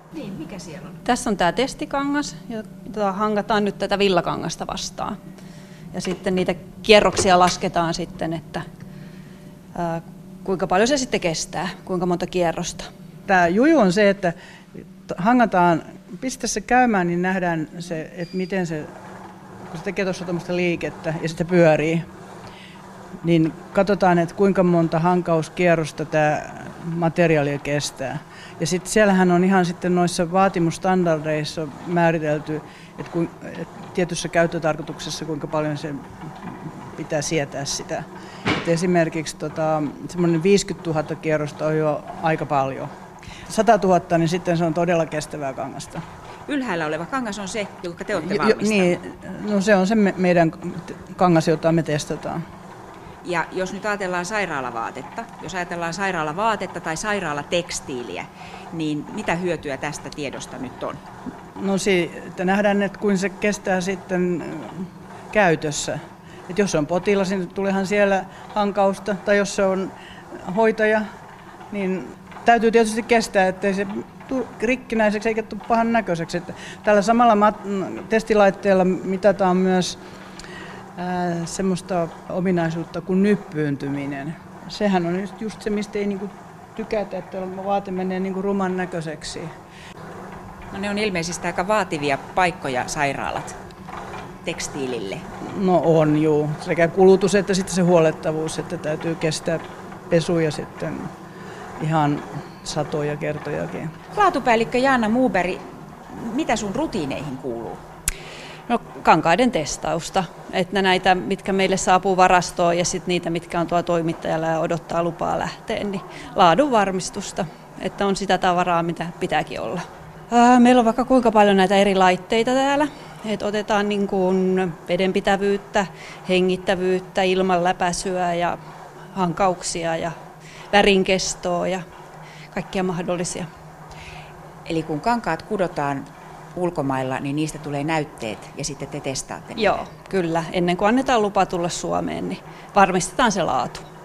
Niin, mikä siellä on? Tässä on tämä testikangas, jota hangataan nyt tätä villakangasta vastaan. Ja sitten niitä kierroksia lasketaan sitten, että kuinka paljon se sitten kestää, kuinka monta kierrosta. Tämä juju on se, että hangataan, pistä se käymään, niin nähdään se, että miten se, kun se tekee tuossa tämmöistä liikettä ja sitten pyörii, niin katsotaan, että kuinka monta hankauskierrosta tämä materiaali kestää. Ja sitten siellähän on ihan sitten noissa vaatimusstandardeissa määritelty, että tietyssä käyttötarkoituksessa kuinka paljon se pitää sietää sitä. Et esimerkiksi semmoinen 50 000 kierrosta on jo aika paljon. 100 000, niin sitten se on todella kestävää kangasta. Ylhäällä oleva kangas on se, jonka te olette valmistaneet. Niin, no se on se meidän kangas, jota me testataan. Ja jos nyt ajatellaan sairaalavaatetta tai sairaalatekstiiliä, niin mitä hyötyä tästä tiedosta nyt on? No että nähdään, että kuin se kestää sitten käytössä. Että jos on potilas, niin tuleehan siellä hankausta, tai jos se on hoitaja, niin täytyy tietysti kestää, ettei se tule rikkinäiseksi eikä tule pahan näköiseksi. Että tällä samalla testilaitteella mitataan myös semmoista ominaisuutta kuin nyppyyntyminen. Sehän on just se, mistä ei niinku tykätä, että vaate menee niinku ruman näköiseksi. No ne on ilmeisesti aika vaativia paikkoja sairaalat tekstiilille. No on juu. Sekä kulutus että sitten se huollettavuus, että täytyy kestää pesuja sitten ihan satoja kertojakin. Laatupäällikkö Jaana Muuberg, mitä sun rutiineihin kuuluu? No kankaiden testausta, että näitä, mitkä meille saapuu varastoon ja sitten niitä, mitkä on tuolla toimittajalla ja odottaa lupaa lähteen, niin laadun varmistusta, että on sitä tavaraa, mitä pitääkin olla. Meillä on vaikka kuinka paljon näitä eri laitteita täällä, että otetaan niin kuin vedenpitävyyttä, hengittävyyttä, ilmanläpäisyä ja hankauksia ja värinkestoa ja kaikkia mahdollisia. Eli kun kankaat kudotaan ulkomailla, niin niistä tulee näytteet ja sitten te testaatte niitä? Joo, kyllä. Ennen kuin annetaan lupa tulla Suomeen, niin varmistetaan se laatu.